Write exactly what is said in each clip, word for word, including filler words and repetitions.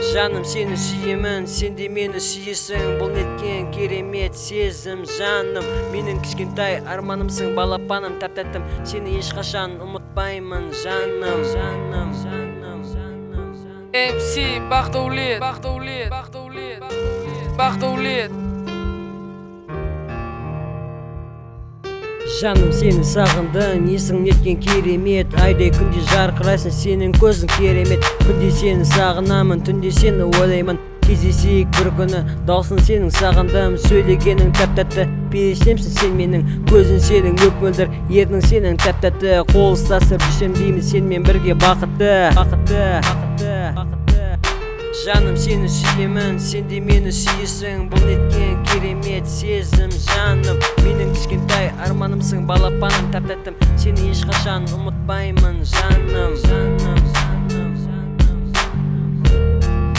Жаным, сені сүйемін, сен де мені сүйесің. Бұл неткен керемет сезім, жаным. Менің кішкентай арманымсың, балапаным, тәп-тәттім. Сені ешқашан ұмытпаймын, жаным, жаным, жаным, жаным. эм си Бақдәулет, Бақдәулет, Бақдәулет, Бақдәулет. Жаным, сені сағындым, есің неткен керемет. Айдай күнде жарқырайсың, сенің көзің керемет. Күнде сені сағынамын, түнде сені ойлаймын. Кездесейік бір күні, даусың сенің сағындым. Сөйлегенің тәп-тәтті, перештемсің сен менің. Көзің сенің мөп-мөлдір, ердің сенің тәп-тәтті. Қол ұстасып жүрсем дейміз сенімен бірге бақытты, бақытты, бақытты, бақытты. Жаным, сені сүйемін, сен де мені сүйесің. Бұл неткен керемет сезім, жаным. Менің кішкентай арманымсың, балапаным, тәп-тәттім. Сені ешқашан ұмытпаймын, жаным, жаным, жаным, жаным.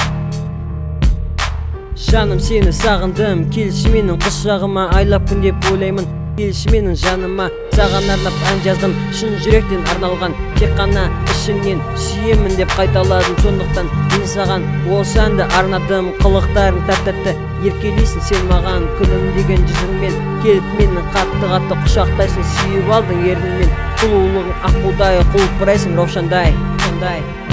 Жаным, сені сағындым, келші менің құшағыма. Айлап күн деп ойлаймын, келші менің жаныма. Саған арнап ән жаздым, шын жүректен арналған. Тек қана ішімнен сүйемін деп қайталадым. Сондықтан мен саған осы әнді арнадым. Қылықтарың тәп-тәтті, еркелейсің сен маған. Күлімдеген жүзіңмен келіп мені қатты-қатты құшақтайсың. Сүйіп алдың ерніңмен, сұлулығың аққудай, құлпырайсың раушандай, сондай.